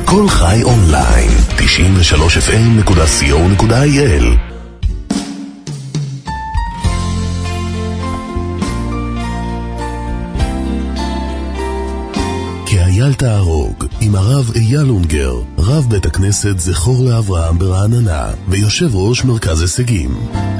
כל חי אונליין, 93fm.co.il. כאייל תהרוג עם הרב אייל אונגר, רב בית הכנסת זכור לאברהם ברעננה ויושב ראש מרכז הישגים.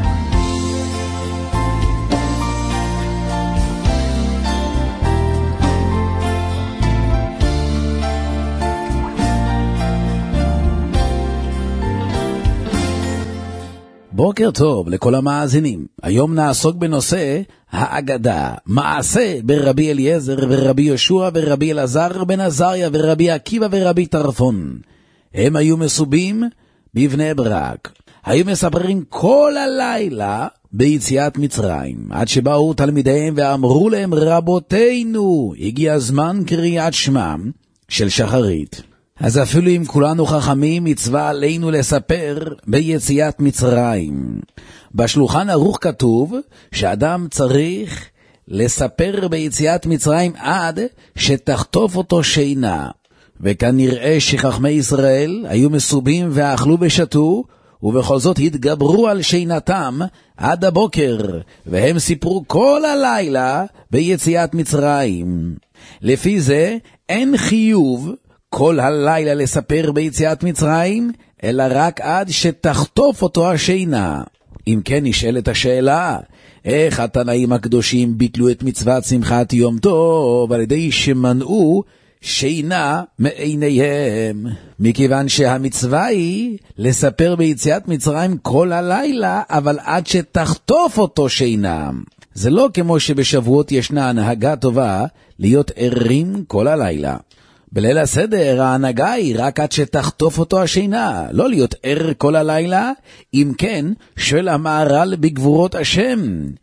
בוקר טוב לכל המאזינים. היום נעסוק בנושא האגדה, מעשה ברבי אליעזר ורבי יהושע ורבי אלעזר בן עזריה ורבי עקיבא ורבי טרפון. הם היו מסובים בבני ברק. היו מספרים כל הלילה ביציאת מצרים, עד שבאו תלמידיהם ואמרו להם, רבותינו, הגיע זמן קריאת שמם של שחרית. אז אפילו אם כולנו חכמים, מצווה עלינו לספר ביציאת מצרים. בשולחן ערוך כתוב שאדם צריך לספר ביציאת מצרים עד שתחטוף אותו שינה. וכנראה שחכמי ישראל היו מסובים ואכלו ושתו, ובכל זאת התגברו על שינתם עד הבוקר, והם סיפרו כל הלילה ביציאת מצרים. לפי זה אין חיוב כל הלילה לספר ביציאת מצרים, אלא רק עד שתחטוף אותו השינה. אם כן נשאלת השאלה, איך התנאים הקדושים ביטלו את מצוות שמחת יום טוב על ידי שמנעו שינה מעיניהם? מכיוון שהמצווה היא לספר ביציאת מצרים כל הלילה, אבל עד שתחטוף אותו שינה. זה לא כמו שבשבועות ישנה הנהגה טובה להיות ערים כל הלילה. בליל הסדר ההנהגה היא רק עד שתחטוף אותו השינה, לא להיות ער כל הלילה. אם כן, שואל המהר"ל בגבורות השם,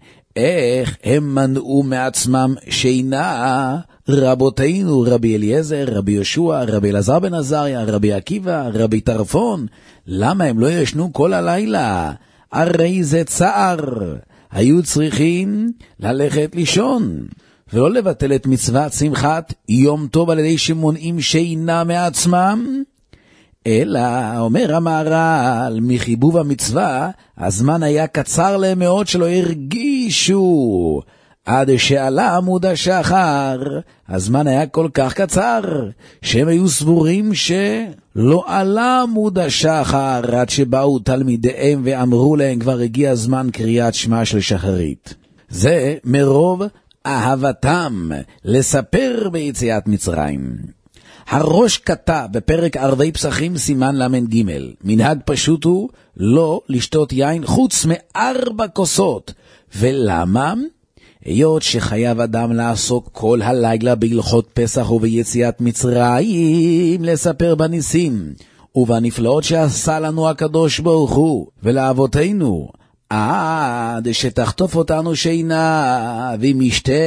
איך הם מנעו מעצמם שינה? רבותינו, רבי אליעזר, רבי יהושע, רבי אלעזר בן עזריה, רבי עקיבא, רבי טרפון, למה הם לא ישנו כל הלילה? הרי זה צער. היו צריכים ללכת לישון, ולא לבטל את מצוות שמחת יום טוב על ידי שמונעים שינה מעצמם, אלא, אומר המהר"ל, מחיבוב המצווה, הזמן היה קצר להם מאוד שלא הרגישו. עד שעלה עמוד השחר, הזמן היה כל כך קצר, שהם היו סבורים שלא עלה עמוד השחר, עד שבאו תלמידיהם ואמרו להם, כבר הגיע זמן קריאת שמע של שחרית. זה מרוב אהבתם לספר ביציאת מצרים. הראש כתב בפרק ערבי פסחים סימן למ"ג, מנהג פשוט הוא לא לשתות יין חוץ מ4 כוסות. ולמה? היות שחייב אדם לעסוק כל הלילה בהלכות פסח וביציאת מצרים, לספר בניסים ובנפלאות שעשה לנו הקדוש ברוך הוא ולאבותינו, עד שתחטוף אותנו שינה, ואם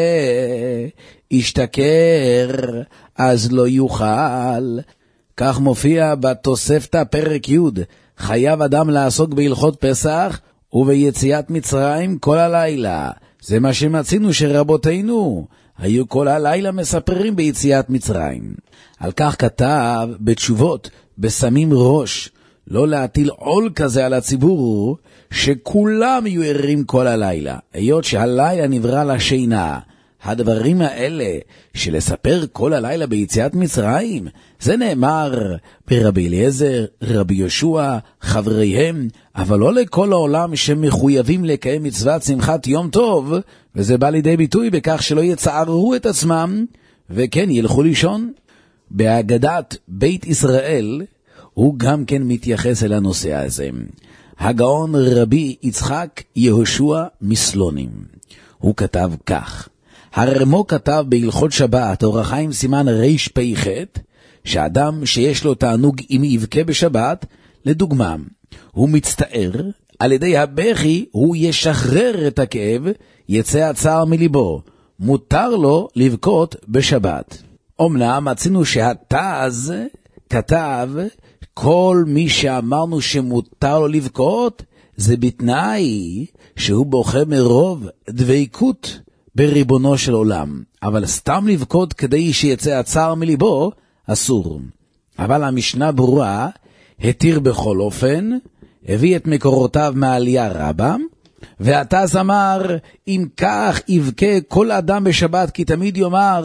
ישתכר אז לא יוכל. כך מופיע בתוספתא פרק י', חייב אדם לעסוק בהלכות פסח וביציאת מצרים כל הלילה. זה מה שמצינו שרבותינו היו כל הלילה מספרים ביציאת מצרים. על כך כתב בתשובות, בשמים ראש, לא להטיל עול כזה על הציבור, שכולם יהיו ערים כל הלילה, היות שהלילה נברא לשינה. הדברים האלה שלספר כל הלילה ביציאת מצרים, זה נאמר ברבי אליעזר, רבי יהושע, חבריהם, אבל לא לכל העולם שמחויבים לקיים מצוות שמחת יום טוב, וזה בא לידי ביטוי בכך שלא יצערו את עצמם, וכן ילכו לישון. בהגדת בית ישראל הוא גם כן מתייחס אל הנושא הזה. הגאון רבי יצחק יהושע מסלונים, הוא כתב כך, הרמו כתב בהלכות שבת, אור החיים סימן רפ"ח, שאדם שיש לו תענוג אם יבכה בשבת, לדוגמה, הוא מצטער, על ידי הבכי הוא ישחרר את הכאב, יצא הצער מליבו, מותר לו לבכות בשבת. אומנם מצינו שהתז כתב, כל מי שאמרנו שמותר לו לבכות, זה בתנאי שהוא בוכה מרוב דבקות בריבונו של עולם, אבל סתם לבכות כדי שיצא הצער מליבו, אסור. אבל המשנה ברורה התיר בכל אופן, הביא את מקורותיו מעלייה רבה, והתז אמר, אם כך יבכה כל אדם בשבת, כי תמיד יאמר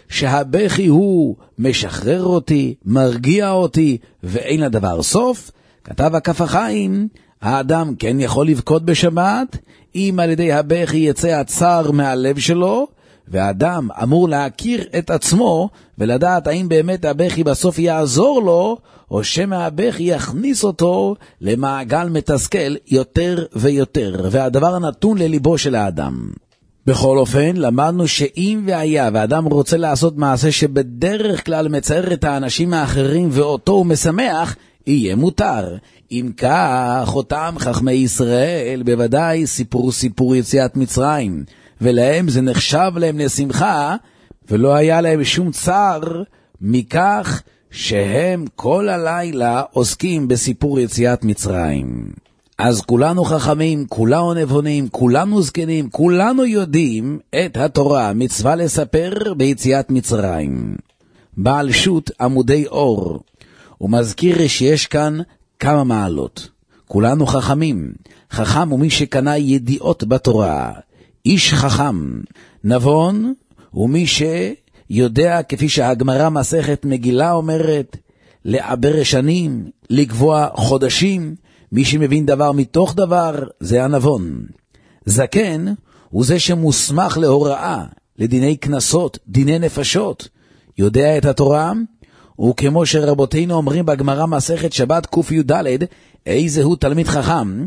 שהבכי הוא משחרר אותי, מרגיע אותי, ואין לדבר סוף. כתב הכף החיים, האדם כן יכול לבכות בשבת, אם על ידי הבכי יצא הצער מהלב שלו, והאדם אמור להכיר את עצמו, ולדעת האם באמת הבכי בסוף יעזור לו, או שמהבכי יכניס אותו למעגל מתסכל יותר ויותר, והדבר נתון לליבו של האדם. בכל אופן, למדנו שאם והיה והאדם רוצה לעשות מעשה שבדרך כלל מצער את האנשים האחרים ואותו הוא משמח, יהיה מותר. אם כך, אותם חכמי ישראל בוודאי סיפור יציאת מצרים, ולהם זה נחשב להם לשמחה, ולא היה להם שום צער מכך שהם כל הלילה עוסקים בסיפור יציאת מצרים. אז כולנו חכמים, כולנו נבונים, כולנו זקנים, כולנו יודעים את התורה, מצווה לספר ביציאת מצרים. בעל שו"ת עמודי אור, הוא מזכיר שיש כאן כמה מעלות. כולנו חכמים, חכם הוא מי שקנה ידיעות בתורה, איש חכם. נבון הוא מי שיודע, כפי שהגמרא מסכת מגילה אומרת, לעבר שנים, לקבוע חודשים. מי שמבין דבר מתוך דבר זה הנבון. זקן הוא זה שמוסמך להוראה, לדיני כנסות, דיני נפשות, יודע את התורה, וכמו שרבותינו אומרים בגמרא מסכת שבת ק"ד, איזה הוא תלמיד חכם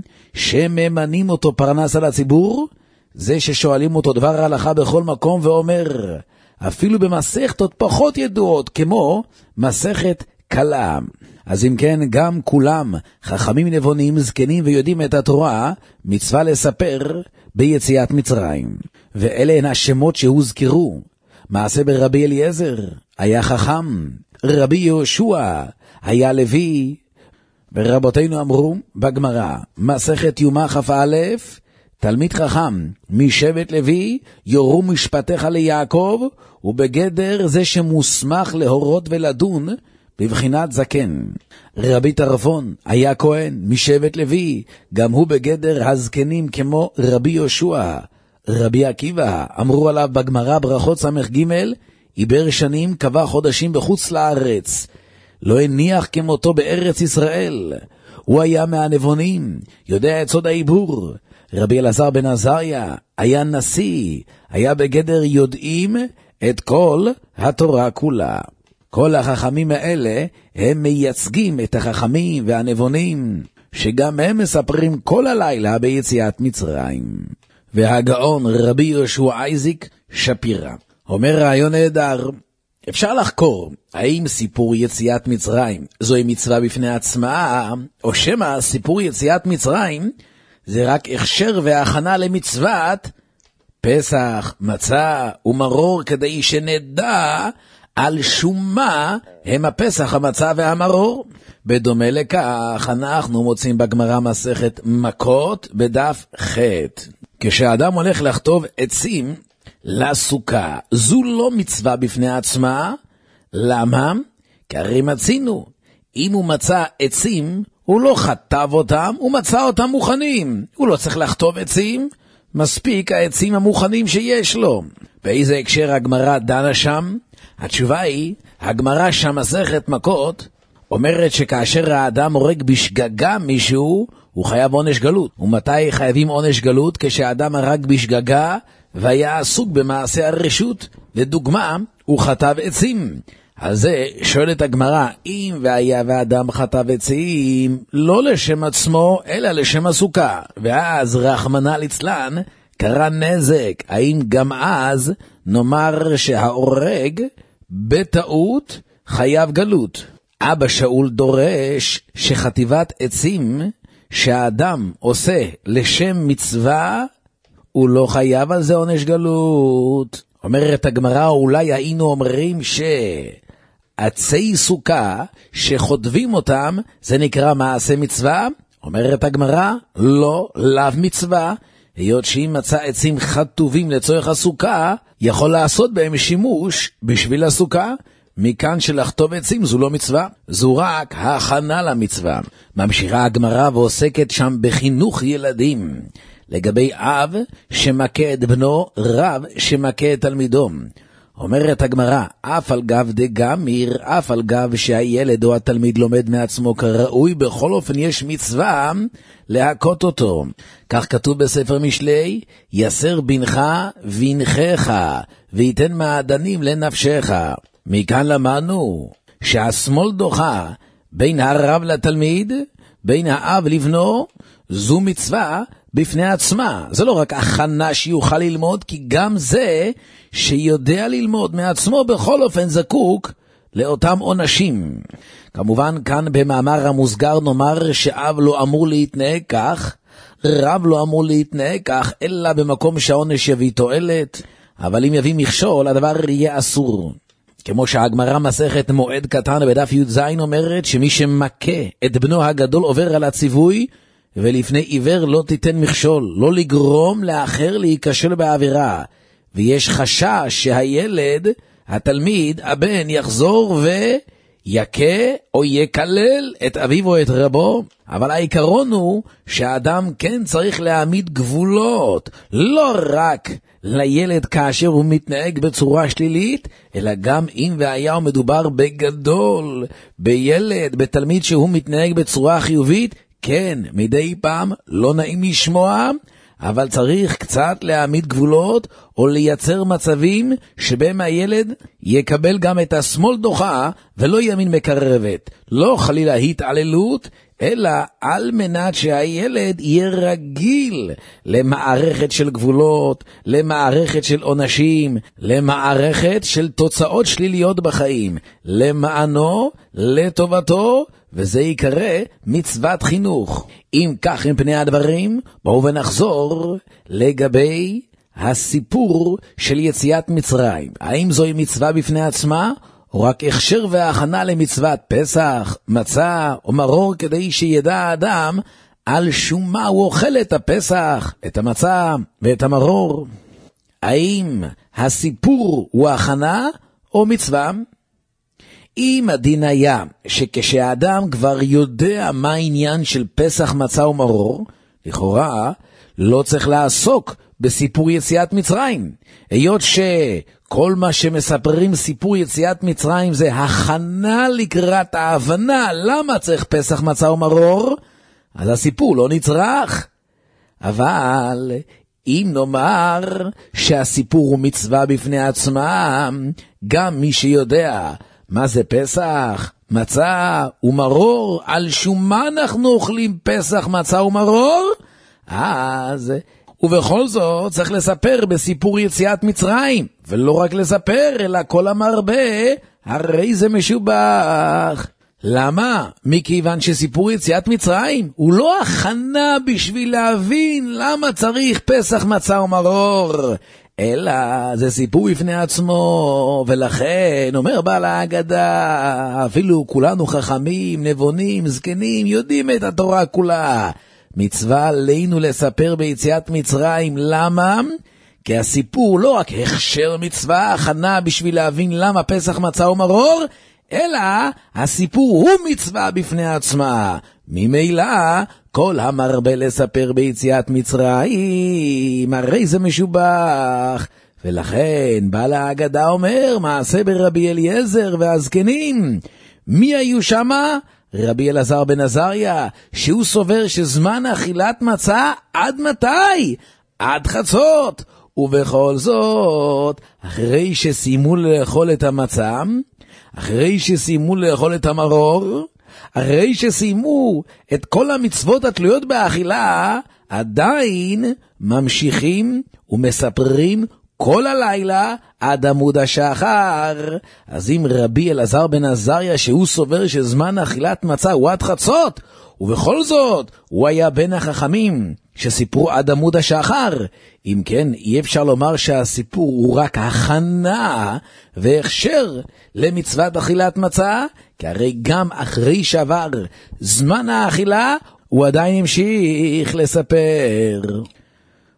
שממנים אותו פרנס על הציבור, זה ששואלים אותו דבר הלכה בכל מקום ואומר, אפילו במסכתות פחות ידועות כמו מסכת קלה. אז אם כן, גם כולם חכמים נבונים, זקנים ויודעים את התורה, מצווה לספר ביציאת מצרים. ואלה הן השמות שהוזכרו. מעשה ברבי אליעזר היה חכם, רבי יהושע היה לוי, ורבותינו אמרו בגמרא, מסכת יומא כ"א, תלמיד חכם משבט לוי, יורו משפטיך ליעקב, ובגדר זה שמוסמך להורות ולדון בבחינת זקן. רבי טרפון היה כהן משבט לוי, גם הוא בגדר הזקנים כמו רבי יהושע. רבי עקיבא, אמרו עליו בגמרא ברכות ס"ג, עיבר שנים, קבע חודשים בחוץ לארץ, לא הניח כמותו בארץ ישראל. הוא היה מהנבונים, יודע את סוד העיבור. רבי אלעזר בן עזריה היה נשיא, היה בגדר יודעים את כל התורה כולה. כל החכמים האלה הם מייצגים את החכמים והנבונים, שגם הם מספרים כל הלילה ביציאת מצרים. והגאון רבי יהושע אייזיק שפירא אומר רעיון נהדר, אפשר לחקור האם סיפור יציאת מצרים זוהי מצווה בפני עצמה, או שמא סיפור יציאת מצרים זה רק הכשר והכנה למצוות פסח, מצה ומרור, כדי שנדע על שום מה הם הפסח, המצה והמרור. בדומה לכך אנחנו מוצאים בגמרא מסכת מכות בדף ח', כשאדם הולך לכתוב עצים לסוכה, זו לא מצווה בפני עצמה. למה? כי הרי מצינו, אם הוא מצא עצים, הוא לא חטב אותם, הוא מצא אותם מוכנים, הוא לא צריך לכתוב עצים, מספיק העצים המוכנים שיש לו. באיזה הקשר הגמרא דנה שם? התשובה היא, הגמרא שם מסכת מכות אומרת שכאשר האדם הורג בשגגה מישהו, הוא חייב עונש גלות. ומתי חייבים עונש גלות? כשהאדם הרג בשגגה והיה עסוק במעשה הרשות. לדוגמה, הוא חטב עצים. על זה שואלת הגמרא, אם והיה והאדם חטב עצים, לא לשם עצמו, אלא לשם הסוכה, ואז רחמנא ליצלן קרה נזק, האם גם אז נאמר שההורג בטעות חייב גלות? אבא שאול דורש שחטיבת עצים שהאדם עושה לשם מצווה, הוא לא חייב על זה עונש גלות. אומרת הגמרא, אולי היינו אומרים שעצי סוכה שחוטבים אותם זה נקרא מעשה מצווה? אומרת הגמרא, לא, לאו מצווה, היות שאם מצא עצים חטובים לצורך הסוכה, יכול לעשות בהם שימוש בשביל הסוכה, מכאן שלחטוב עצים זו לא מצווה, זו רק ההכנה למצווה. ממשיכה הגמרא ועוסקת שם בחינוך ילדים. לגבי אב שמכה את בנו, רב שמכה את תלמידו. אומרת הגמרא, אף על גב דגמיר, אף על גב שהילד או התלמיד לומד מעצמו כראוי, בכל אופן יש מצווה להכות אותו. כך כתוב בספר משלי, יסר בנך וינכך, ויתן מעדנים לנפשך. מכאן למדנו שהשמאל דוחה בין הרב לתלמיד, בין האב לבנו, זו מצווה בפני עצמה. זה לא רק הכנה שיוכל ללמוד, כי גם זה שיודע ללמוד מעצמו בכל אופן זקוק לאותם עונשים. כמובן כאן במאמר המוסגר נאמר שאב לא אמור להתנהג כך, רב לא אמור להתנהג כך, אלא במקום שהעונש יביא תועלת, אבל אם יביא מכשול הדבר יהיה אסור. כמו שהגמרא מסכת מועד קטן בדף י"ז אומרת שמי שמכה את בנו הגדול עובר על הציווי, ולפני עיוור לא תיתן מכשול, לא לגרום לאחר להיכשל בעבירה. ויש חשש שהילד, התלמיד, הבן, יחזור ויקה או יקלל את אביו או את רבו. אבל העיקרון הוא שהאדם כן צריך להעמיד גבולות, לא רק לילד כאשר הוא מתנהג בצורה שלילית, אלא גם אם והיה מדובר בגדול, בילד, בתלמיד שהוא מתנהג בצורה חיובית, כן, מדי פעם לא נעים לשמוע, אבל צריך קצת להעמיד גבולות או לייצר מצבים שבהם הילד יקבל גם את השמאל דוחה ולא ימין מקרבת. לא חלילה התעללות, אלא על מנת שהילד יהיה רגיל למערכת של גבולות, למערכת של עונשים, למערכת של תוצאות שליליות בחיים, למענו, לטובתו, וזה יקרא מצוות חינוך. אם כך הם פני הדברים, בואו ונחזור לגבי הסיפור של יציאת מצרים. האם זוהי מצווה בפני עצמה, או רק הכשר והכנה למצוות פסח, מצה או מרור, כדי שידע האדם על שום מה הוא אוכל את הפסח, את המצה ואת המרור? האם הסיפור הוא הכנה או מצווה? אם הדין היה שכשהאדם כבר יודע מה העניין של פסח, מצה ומרור, לכאורה לא צריך לעסוק בסיפור יציאת מצרים. היות שכל מה שמספרים סיפור יציאת מצרים זה הכנה לקראת ההבנה למה צריך פסח, מצה ומרור, אז הסיפור לא נצרך. אבל אם נאמר שהסיפור הוא מצווה בפני עצמה, גם מי שיודע מה זה פסח, מצה ומרור, על שום מה אנחנו אוכלים פסח, מצה ומרור, אז ובכל זאת צריך לספר בסיפור יציאת מצרים, ולא רק לספר, אלא כל המרבה הרי זה משובח. למה? מכיוון שסיפור יציאת מצרים הוא לא הכנה בשביל להבין למה צריך פסח, מצה ומרור, אלא זה סיפור בפני עצמו. ולכן אומר בעל ההגדה, אפילו כולנו חכמים, נבונים, זקנים, יודעים את התורה כולה, מצווה עלינו לספר ביציאת מצרים. למה? כי הסיפור לא רק הכשר מצווה, הכנה בשביל להבין למה פסח, מצה ומרור, אלא הסיפור הוא מצווה בפני עצמה. ממילא כל המרבה לספר ביציאת מצרים הרי זה משובח. ולכן בעל ההגדה אומר, מעשה ברבי אליעזר והזקנים. מי היו שמה? רבי אלעזר בן עזריה, שהוא סובר שזמן אכילת מצה עד מתי? עד חצות. ובכל זאת, אחרי שסיימו לאכול את המצה, אחרי שסיימו לאכול את המרור, אחרי שסיימו את כל המצוות התלויות באכילה, עדיין ממשיכים ומספרים כל הלילה עד עמוד השחר. אז אם רבי אלעזר בן עזריה, שהוא סובר שזמן אכילת מצה הוא עד חצות, ובכל זאת הוא היה בין החכמים שסיפרו עד עמוד השחר, אם כן אי אפשר לומר שהסיפור הוא רק הכנה והכשר למצוות אכילת מצה, כי הרי גם אחרי שעבר זמן האכילה הוא עדיין המשיך לספר.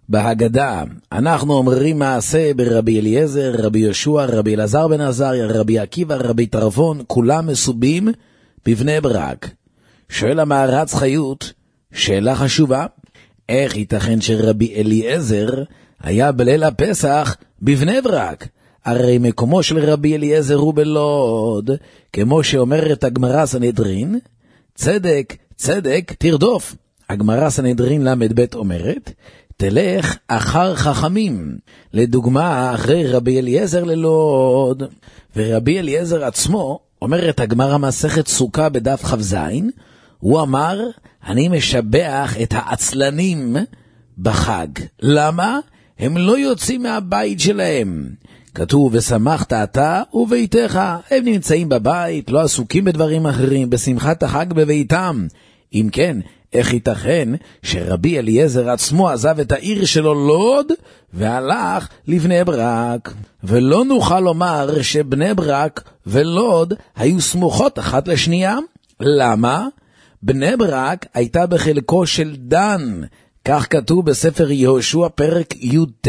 בהגדה אנחנו אומרים מעשה ברבי אליעזר, רבי יהושע, רבי אלעזר בן עזריה, רבי עקיבא, רבי טרפון, כולם מסובים בבני ברק. שואל המהר"ץ חיות, שאלה חשובה, איך ייתכן שרבי אליעזר היה בליל הפסח בבני ברק? הרי מקומו של רבי אליעזר הוא בלוד, כמו שאומרת הגמרא סנהדרין, צדק, צדק, תרדוף. הגמרא סנהדרין למד ב' אומרת, תלך אחר חכמים, לדוגמה אחרי רבי אליעזר ללוד. ורבי אליעזר עצמו, אומרת הגמרא מסכת סוכה בדף כ"ז, הוא אמר, אני משבח את העצלנים בחג. למה? הם לא יוצאים מהבית שלהם. כתוב, ושמחת אתה וביתך. הם נמצאים בבית, לא עסוקים בדברים אחרים, בשמחת החג בביתם. אם כן, איך ייתכן שרבי אליעזר עצמו עזב את העיר שלו לוד והלך לבני ברק? ולא נוכל לומר שבני ברק ולוד היו סמוכות אחת לשנייה. למה? בני ברק הייתה בחלקו של דן, כך כתוב בספר יהושע פרק י"ט.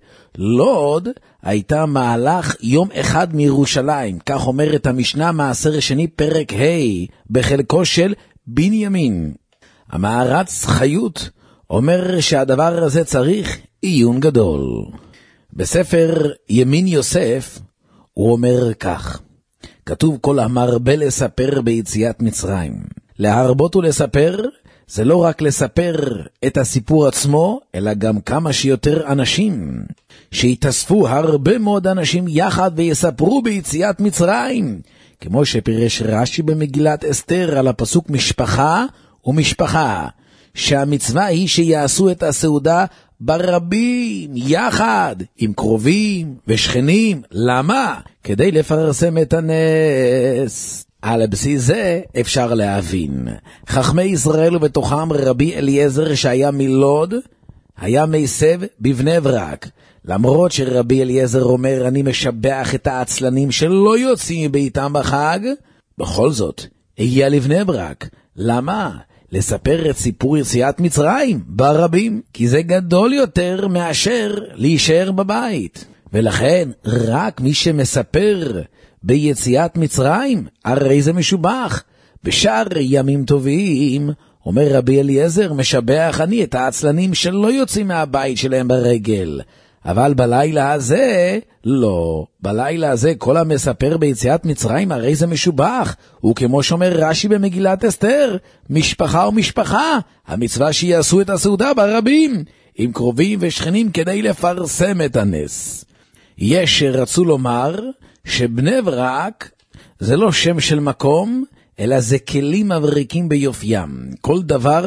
לוד הייתה מהלך יום אחד מירושלים, כך אומרת המשנה מעשר שני פרק ה', בחלקו של בנימין. המהר"ץ חיות אומר שהדבר הזה צריך עיון גדול. בספר ימין יוסף הוא אומר כך, כתוב כל המרבה לספר ביציאת מצרים. להרבות ולספר זה לא רק לספר את הסיפור עצמו, אלא גם כמה שיותר אנשים, שיתאספו הרבה מאוד אנשים יחד ויספרו ביציאת מצרים, כמו שפירש רש"י במגילת אסתר על הפסוק משפחה ומשפחה, שהמצווה היא שיעשו את הסעודה ברבים, יחד, עם קרובים ושכנים. למה? כדי לפרסם את הנס. על בסיס זה אפשר להבין. חכמי ישראל ובתוכם רבי אליעזר שהיה מלוד, היה מסב בבני ברק. למרות שרבי אליעזר אומר, אני משבח את העצלנים שלא יוצאים מביתם בחג, בכל זאת, הגיע לבני ברק. למה? לספר את סיפור יציאת מצרים ברבים, כי זה גדול יותר מאשר להישאר בבית. ולכן רק מי שמספר ביציאת מצרים, הרי זה משובח. בשאר ימים טובים, אומר רבי אליעזר, משבח אני את העצלנים שלא יוצאים מהבית שלהם ברגל. אבל בלילה הזה, לא. בלילה הזה כל המספר ביציאת מצרים, הרי זה משובח. וכמו שאומר רש"י במגילת אסתר, משפחה ומשפחה, המצווה שיעשו את הסעודה ברבים, עם קרובים ושכנים כדי לפרסם את הנס. יש שרצו לומר שבני ברק זה לא שם של מקום, אלא זה כלים מבריקים ביופיים. כל דבר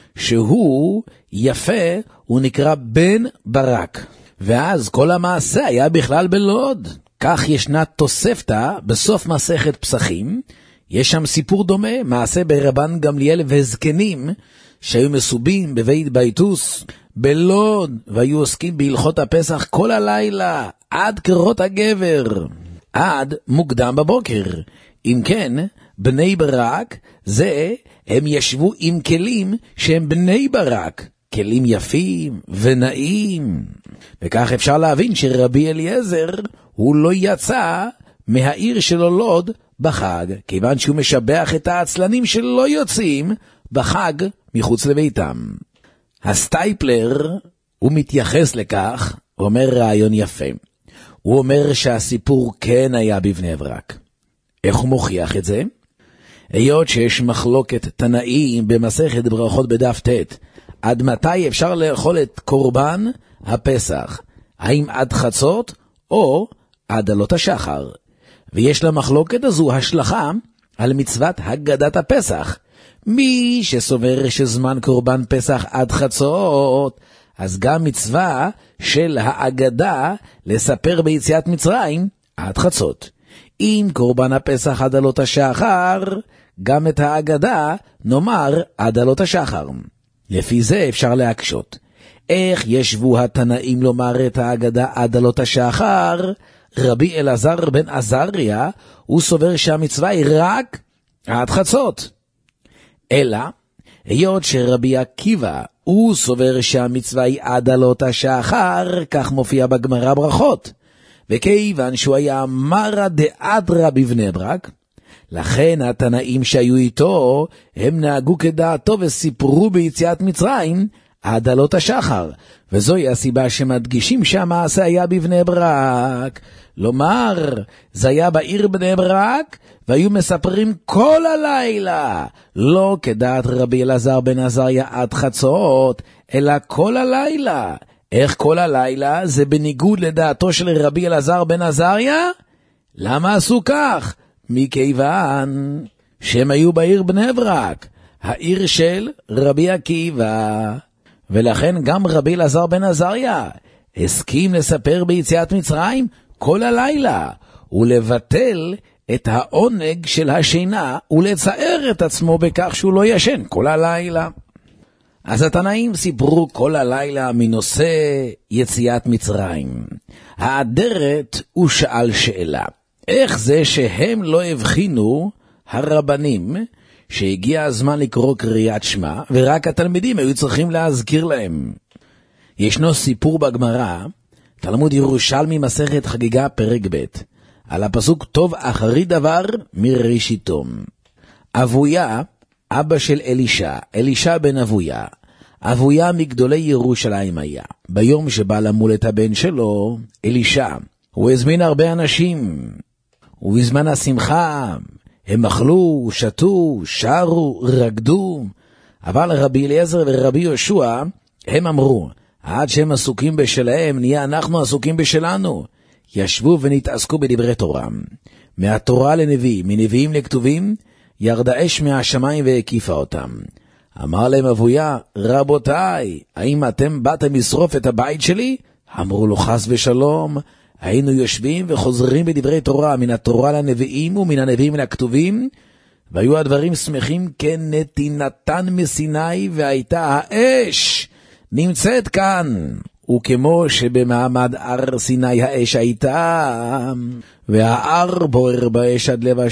שהוא יפה הוא נקרא בן ברק. ואז כל המעשה היה בכלל בלוד. כך ישנה תוספתא בסוף מסכת פסחים. יש שם סיפור דומה, מעשה ברבן גמליאל וזקנים, שהיו מסובים בבית ביתוס בלוד, והיו עוסקים בהלכות הפסח כל הלילה, עד קרות הגבר, עד מוקדם בבוקר. אם כן, בני ברק זה, הם ישבו עם כלים שהם בני ברק, כלים יפים ונעים. וכך אפשר להבין שרבי אליעזר הוא לא יצא מהעיר שלו לוד בחג, כיוון שהוא משבח את העצלנים שלא יוצאים בחג מחוץ לביתם. הסטייפלר הוא מתייחס לכך, הוא אומר רעיון יפה. הוא אומר שהסיפור כן היה בבני ברק. איך הוא מוכיח את זה? היות שיש מחלוקת תנאים במסכת ברכות בדף ט', עד מתי אפשר לאכול את קורבן הפסח? האם עד חצות או עד עלות השחר? ויש למחלוקת הזו השלכה על מצוות הגדת הפסח. מי שסובר שזמן קורבן פסח עד חצות, אז גם מצווה של האגדה לספר ביציאת מצרים עד חצות. אם קורבן הפסח עד עלות השחר, גם את האגדה נאמר עד עלות השחר. לפי זה אפשר להקשות. איך ישבו התנאים לומר את האגדה עד עלות השחר? רבי אלעזר בן עזריה, הוא סובר שהמצווה היא רק עד חצות. אלא, היות שרבי עקיבא הוא סובר שהמצווה היא עד עלות השחר, כך מופיע בגמרא ברכות. וכיוון שהוא היה מרא דאדרא בבני ברק, לכן התנאים שהיו איתו, הם נהגו כדעתו וסיפרו ביציאת מצרים עד עלות השחר. וזוהי הסיבה שמדגישים שהמעשה היה בבני ברק. לומר, זה היה בעיר בני ברק, והיו מספרים כל הלילה, לא כדעת רבי אלעזר בן עזריה עד חצות, אלא כל הלילה. איך כל הלילה? זה בניגוד לדעתו של רבי אלעזר בן עזריה? למה עשו כך? מכיוון שהם היו בעיר בני ברק, העיר של רבי עקיבא. ולכן גם רבי אלעזר בן עזריה הסכים לספר ביציאת מצרים כל הלילה, ולבטל את העונג של השינה, ולצער את עצמו בכך שהוא לא ישן כל הלילה. אז התנאים סיפרו כל הלילה מנושא יציאת מצרים. האדרת הוא שאל שאלה, איך זה שהם לא הבחינו, הרבנים, שהגיע הזמן לקרוא קריאת שמע, ורק התלמידים היו צריכים להזכיר להם? ישנו סיפור בגמרא, תלמוד ירושלמי מסכת חגיגה פרק ב', על הפסוק טוב אחרי דבר מראשיתו. אבויה, אבא של אלישע בן אבויה, אבויה מגדולי ירושלים היה. ביום שבא למול את הבן שלו, אלישע, הוא הזמין הרבה אנשים, ובזמן השמחה הם אכלו, שתו, שרו, רקדו. אבל רבי אליעזר ורבי יהושע, הם אמרו, עד שהם עסוקים בשלהם, נהיה אנחנו עסוקים בשלנו. ישבו ונתעסקו בדברי תורה. מהתורה לנביאים, מנביאים לכתובים, ירדה אש מהשמיים והקיפה אותם. אמר להם אבויה, רבותיי, האם אתם באתם לשרוף את הבית שלי? אמרו לו, חס ושלום. היינו יושבים וחוזרים בדברי תורה, מן התורה לנביאים ומן הנביאים לכתובים, והיו הדברים שמחים כנתינתן מסיני, והייתה האש נמצאת כאן. וכמו שבמעמד הר סיני האש הייתה, וההר בוער באש עד לב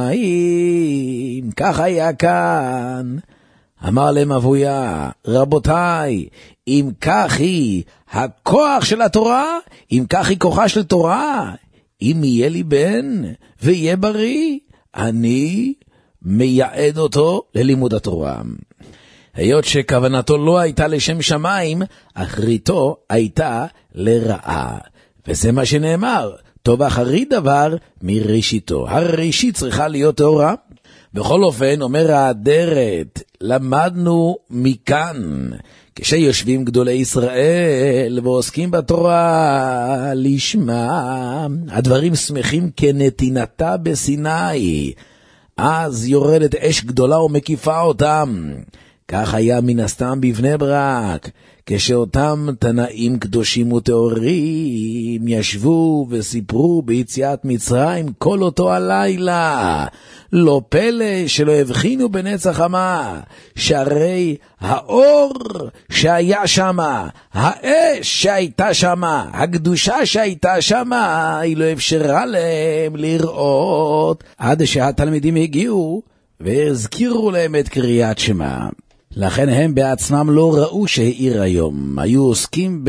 השמיים, כך היה כאן. אמר להם אבויה, רבותיי, אם כך היא הכוח של התורה, אם כך היא כוחה של תורה, אם יהיה לי בן ויהיה בריא, אני מייעד אותו ללימוד התורה. היות שכוונתו לא הייתה לשם שמיים, אחריתו הייתה לרעה. וזה מה שנאמר, טוב אחרי דבר מראשיתו. הראשית צריכה להיות טהורה. בכל אופן, אומר האדרת, למדנו מכאן, כשיושבים גדולי ישראל ועוסקים בתורה לשמה, הדברים שמחים כנתינתה בסיני, אז יורדת אש גדולה ומקיפה אותם. כך היה מן הסתם בבני ברק, כשאותם תנאים קדושים וטהורים ישבו וסיפרו ביציאת מצרים כל אותו הלילה. לא פלא שלא הבחינו בנצח עמה, שהרי האור שהיה שמה, האש שהייתה שמה, הקדושה שהייתה שמה, היא לא אפשרה להם לראות, עד שהתלמידים הגיעו והזכירו להם את קריאת שמע. לכן הם בעצמם לא ראו שהעיר היום, היו עוסקים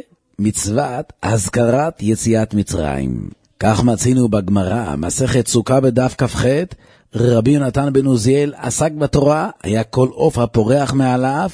במצוות הזכרת יציאת מצרים. כך מצינו בגמרא, מסכת סוכה בדף כ"ח, רבי יונתן בן עוזיאל עסק בתורה, היה כל עוף הפורח מעליו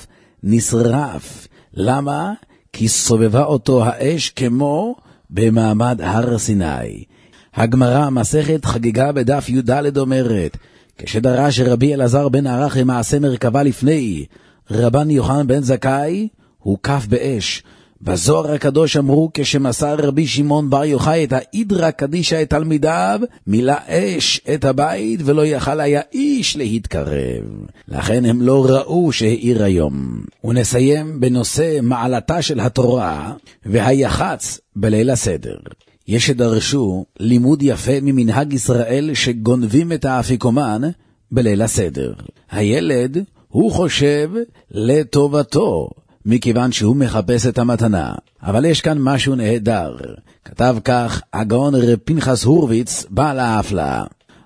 נשרף. למה? כי סובבה אותו האש כמו במעמד הר סיני. הגמרא מסכת חגיגה בדף י"ד אומרת, כשדרש רבי אלעזר בן ערך למעשה מרכבה לפני, רבן יוחנן בן זכאי הוקף באש. בזוהר הקדוש אמרו, כשמסר רבי שמעון בר יוחאי את האידרא קדישא את תלמידיו, מילא אש את הבית ולא יכל היה איש להתקרב. לכן הם לא ראו שהעיר היום. ונסיים בנושא מעלתה של התורה והיח"צ בליל הסדר. יש שדרשו לימוד יפה ממנהג ישראל שגונבים את האפיקומן בליל הסדר. הילד הוא חושב לטובתו, מכיוון שהוא מחפש את המתנה. אבל יש כאן משהו נהדר. כתב כך הגאון רב פנחס הורוביץ בעל ההפלאה.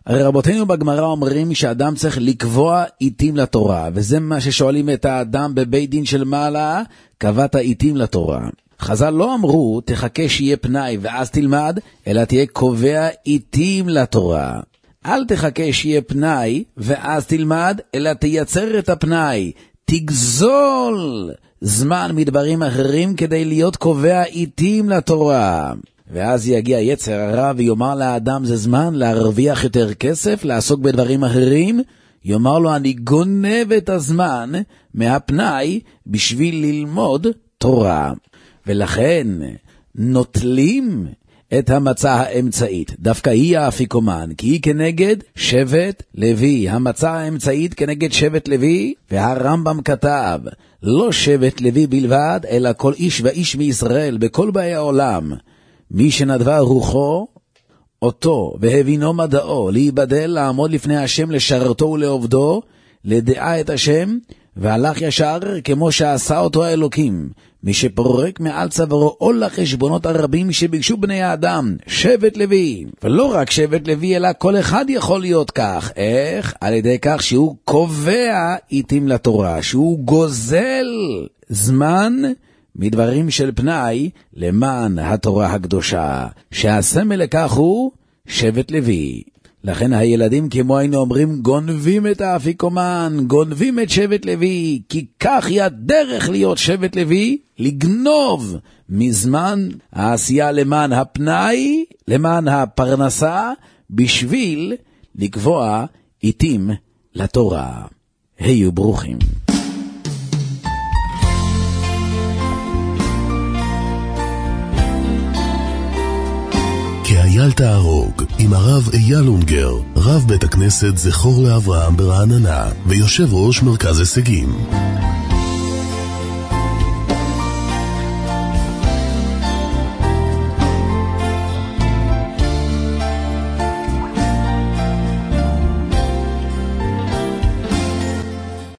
רבותינו בגמרא אומרים שאדם צריך לקבוע עיתים לתורה, וזה מה ששואלים את האדם בבית דין של מעלה, קבעת עיתים לתורה. חז"ל לא אמרו תחכה שיהיה פנאי ואז תלמד, אלא תהיה קובע עיתים לתורה. אל תחכה שיהיה פנאי ואז תלמד, אלא תייצר את הפנאי, תגזול זמן מדברים אחרים כדי להיות קובע עיתים לתורה. ואז יגיע יצר הרע ויאמר לאדם זה זמן להרוויח יותר כסף, לעסוק בדברים אחרים. יאמר לו אני גונב את הזמן מהפנאי בשביל ללמוד תורה. ולכן נוטלים את המצה האמצעית, דווקא היא האפיקומן, כי היא כנגד שבט לוי. המצה האמצעית כנגד שבט לוי, והרמב"ם כתב לא שבט לוי בלבד, אלא כל איש ואיש מישראל בכל באי העולם, מי שנדבה רוחו אותו והבינו מדעו להיבדל לעמוד לפני השם לשרתו ולעובדו, לדעה את השם, והלך ישר כמו שעשה אותו האלוקים, מי שפורק מעל צווארו עול החשבונות הרבים שביקשו בני האדם, שבט לוי. ולא רק שבט לוי, אלא כל אחד יכול להיות כך. איך? על ידי כך שהוא קובע עיתים לתורה, שהוא גוזל זמן מדברים של פנאי למען התורה הקדושה, שהסמל לכך הוא שבט לוי. לכן הילדים כמו היינו אומרים גונבים את האפיקומן, גונבים את שבט לוי, כי כך היא הדרך להיות שבט לוי, לגנוב מזמן העשייה למען הפנאי, למען הפרנסה, בשביל לקבוע עיתים לתורה. היו ברוכים. כאייל תהרוג עם הרב אייל אונגר, רב בית הכנסת זכור לאברהם ברעננה ויושב ראש מרכז הישגים.